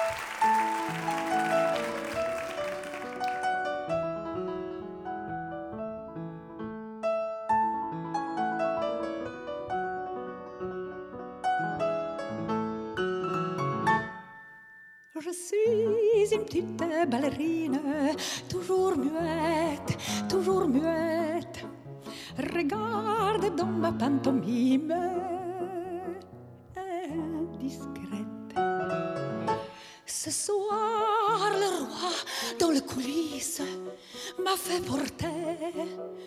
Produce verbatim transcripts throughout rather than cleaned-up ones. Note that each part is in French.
Je suis une petite ballerine, toujours muette, toujours muette. Regarde dans ma pantomime indiscrète. Ce soir, le roi, dans les coulisses, m'a fait porter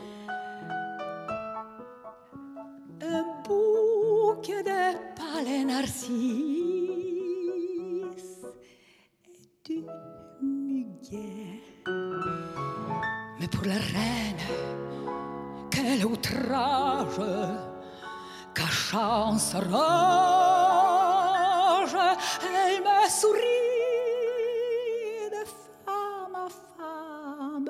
un bouquet de palais narcisses et du muguet. Mais pour la reine, quel outrage, cachant sa rage, elle me sourit de femme à femme,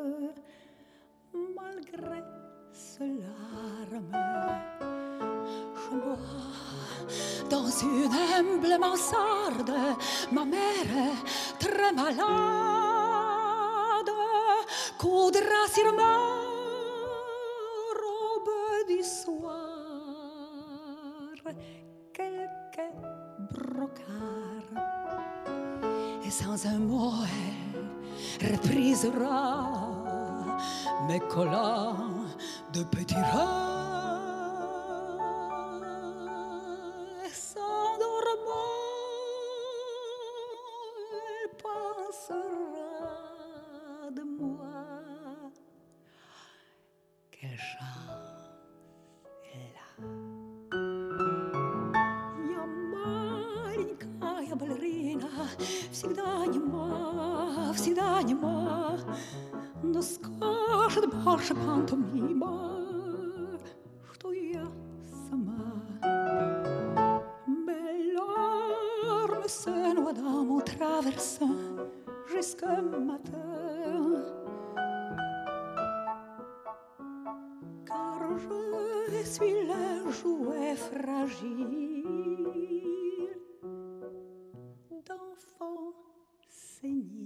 malgré ce larme. Je bois dans une humble mansarde, ma mère très malade coudra sur ma robe du soir quelques brocards. Et sans un mot elle reprisera mes collants de petits rats. De moi, quelle chance elle a. Я маленькая балерина, всегда нема, всегда нема, но скажет больше пантомима, что я сама. Mes larmes se noient dans mon traversin jusqu'au matin, car je suis le jouet fragile d'enfants saignés.